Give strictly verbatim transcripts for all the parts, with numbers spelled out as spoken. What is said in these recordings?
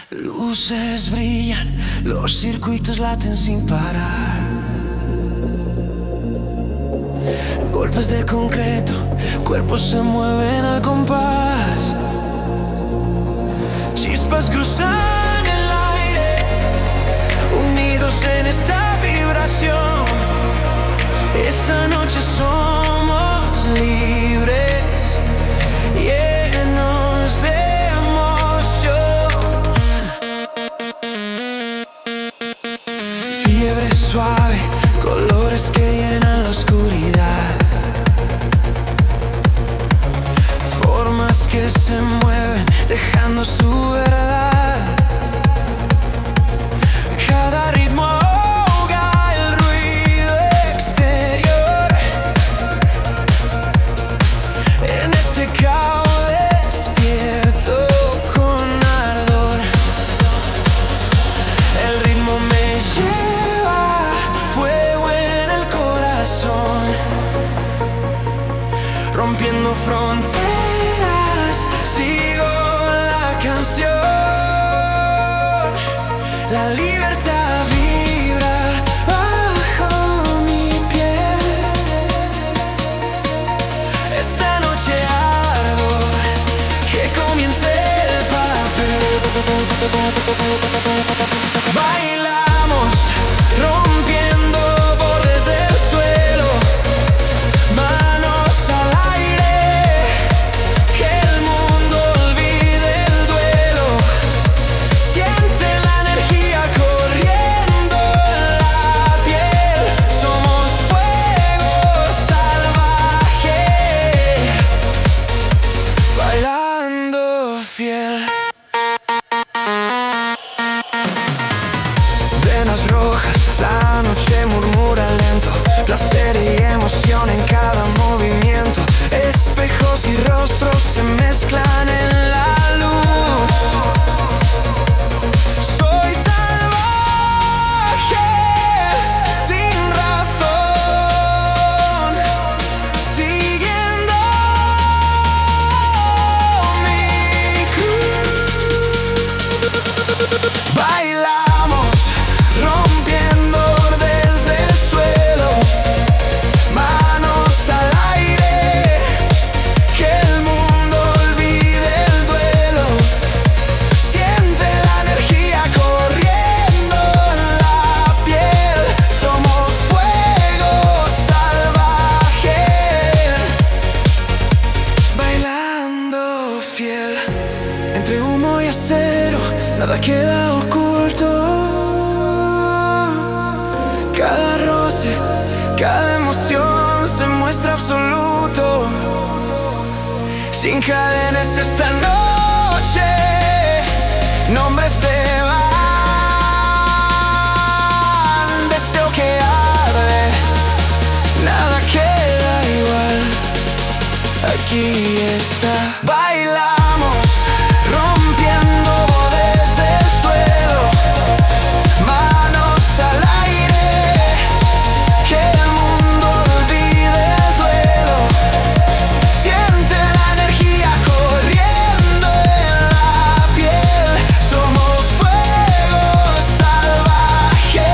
Luces brillan, los circuitos laten sin parar. Golpes de concreto, cuerpos se mueven al compás. Chispas cruzan el aire, unidos en esta vibración. Esta noche somos libres, llenos de emoción. Fiebre suave, colores que llenan la oscuridad. Formas que se mueven, dejando su verdad. Cada ritmo ahoga el ruido exterior. En este caos despierto con ardor. El ritmo me lleva, fuego en el corazón, rompiendo fronteras, sigo la canción. La libertad vibra bajo mi piel. Esta noche ardo, que comience el papel. Bailamos, rompiendo bordes del suelo. Manos al aire, que el mundo olvide el duelo. Siente la energía corriendo en la piel. Somos fuego salvaje, bailando fiel. Venas rojas, la noche murmura lento. Placer y emoción en cada movimiento. Espejos y rostros se mezclan en la luz. Soy salvaje, sin razón, siguiendo mi cruz. Bailamos, rompiendo desde el suelo. Manos al aire, que el mundo olvide el duelo. Siente la energía corriendo en la piel. Somos fuego salvaje, bailando fiel. Entre humo y acero, nada queda oculto. Cada roce, cada emoción se muestra absoluto. Sin cadenas esta noche, nombres se van. Deseo que arde, nada queda igual. Aquí está. Bailamos, rompiendo desde el suelo. Manos al aire, que el mundo olvide el duelo. Siente la energía corriendo en la piel. Somos fuego salvaje,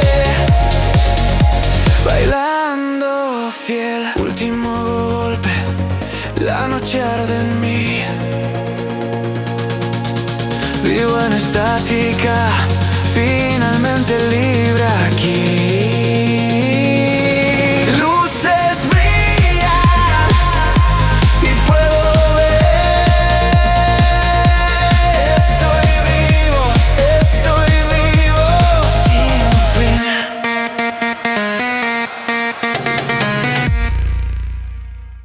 bailando fiel. Último golpe, la noche arde en mí. Vivo en estática, finalmente libre.